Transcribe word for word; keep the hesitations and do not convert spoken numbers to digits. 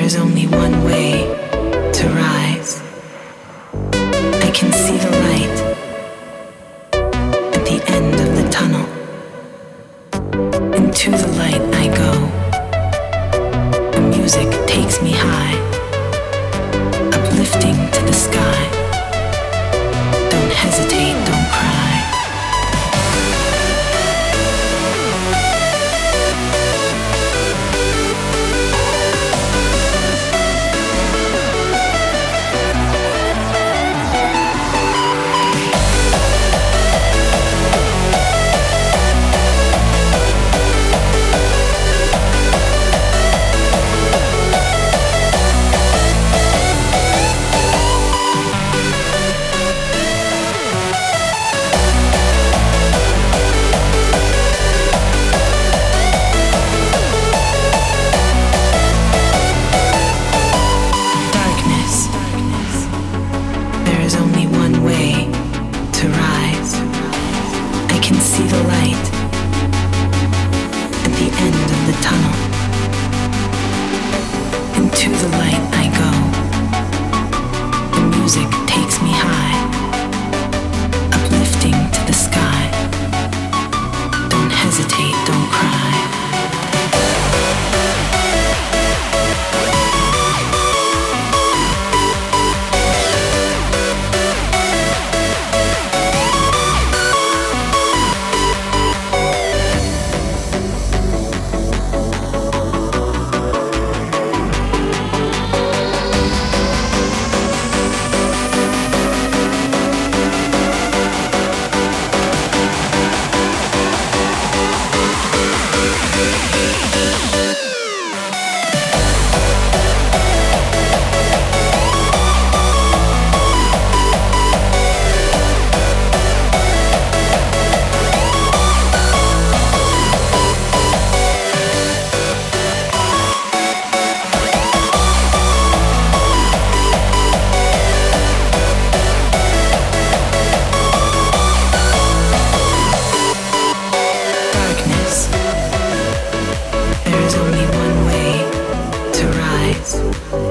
is only one way to rise. I can see the light at the end of the tunnel. Into the light I go. The music takes me high, uplifting to the sky. Don't hesitate, don't cry. There is only one way to rise.